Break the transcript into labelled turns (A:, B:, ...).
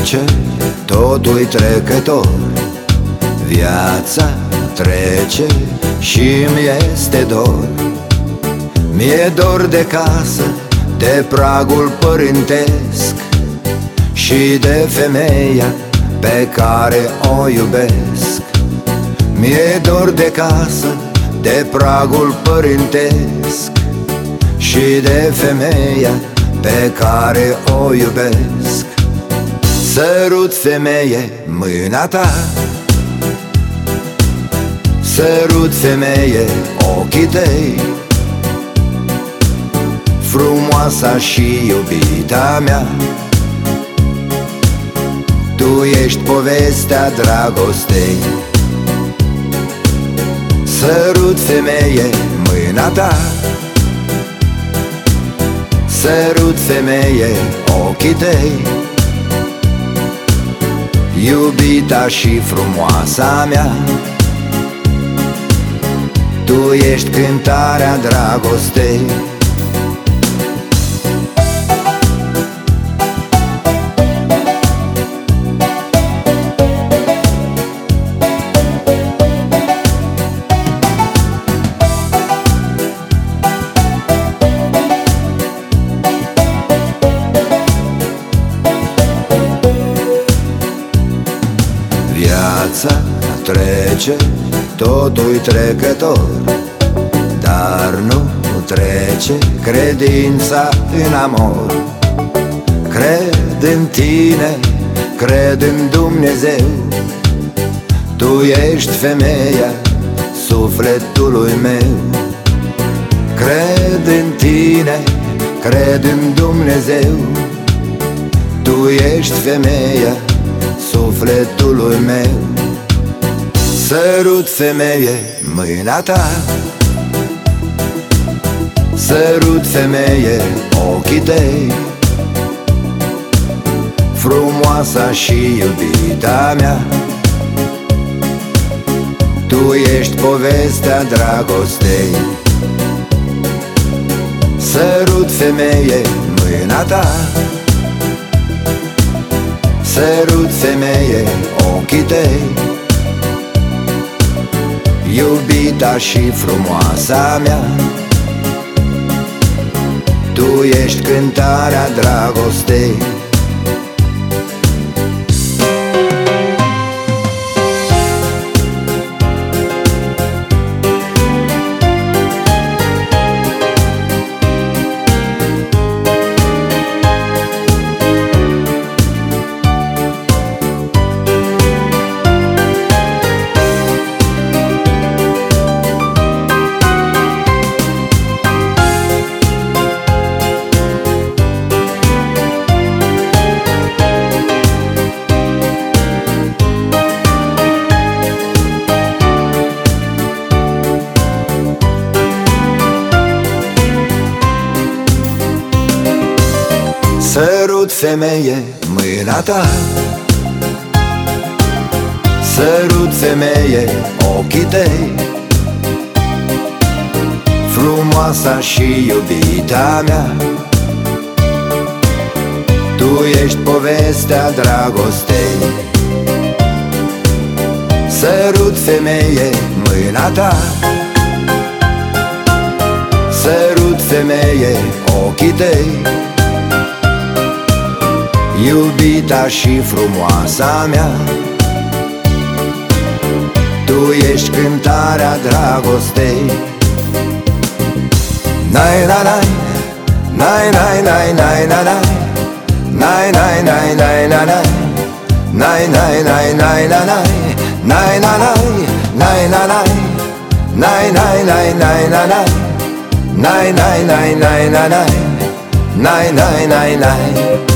A: trece, totul-i trecător. Viața trece și-mi este dor. Mi-e dor de casă, de pragul părintesc și de femeia pe care o iubesc. Mi-e dor de casă, de pragul părintesc și de femeia pe care o iubesc. Sărut, femeie, mâna ta, sărut, femeie, ochii tăi, frumoasa și iubita mea. Tu ești povestea dragostei. Sărut, femeie, mâna ta, sărut, femeie, ochii tăi, iubita și frumoasa mea. Tu ești cântarea dragostei. Viața trece, totul-i trecător, dar nu trece credința în amor. Cred în tine, cred în Dumnezeu. Tu ești femeia sufletului meu. Cred în tine, cred în Dumnezeu. Tu ești femeia sufletului meu. Sărut, femeie, mâna ta, sărut, femeie, ochii tăi, frumoasa și iubita mea. Tu ești povestea dragostei. Sărut, femeie, mâna ta, sărut, femeie, ochii tăi, iubita și frumoasa mea. Tu ești cântarea dragostei. Sărut, femeie, mâna ta, sărut, femeie, ochii tăi, frumoasa și iubita mea. Tu ești povestea dragostei. Sărut, femeie, mâna ta, sărut, femeie, ochii tăi, iubita și frumoasa mea. Tu ești cântarea dragostei. Nai na nai, nai nai nai nai na nai, nai nai nai nai na nai, nai nai nai nai na nai, nai na nai, nai na nai, nai nai nai nai na nai, nai nai nai nai na nai, nai nai nai nai.